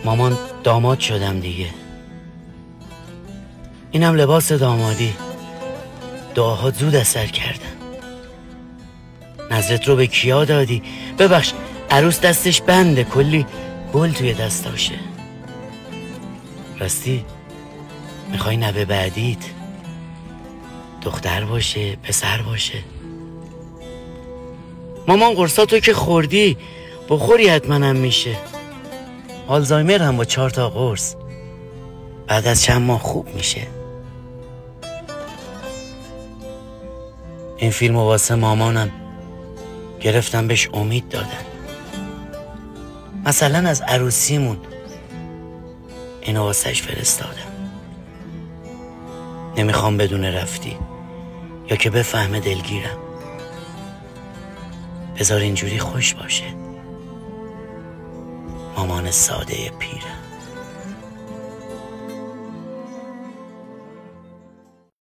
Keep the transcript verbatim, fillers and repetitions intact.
مامان داماد شدم دیگه. اینم لباس دامادی. دعاها زود اثر کردن. نظرت رو به کیا دادی؟ ببخش عروس دستش بنده، کلی گل توی دستاشه. راستی میخوای نوه بعدیت دختر باشه پسر باشه؟ مامان قرصاتو که خوردی بخوری حتماً میشه. آلزایمر هم با چهار تا قرص بعد از چند ماه خوب میشه. این فیلمو واسه مامانم گرفتم، بهش امید دادن. مثلا از عروسیمون اینو واسهش فرستادم. نمیخوام بدون رفتی یا که بفهمه دلگیرم. بذار اینجوری خوش باشه. مامان ساده پیرم.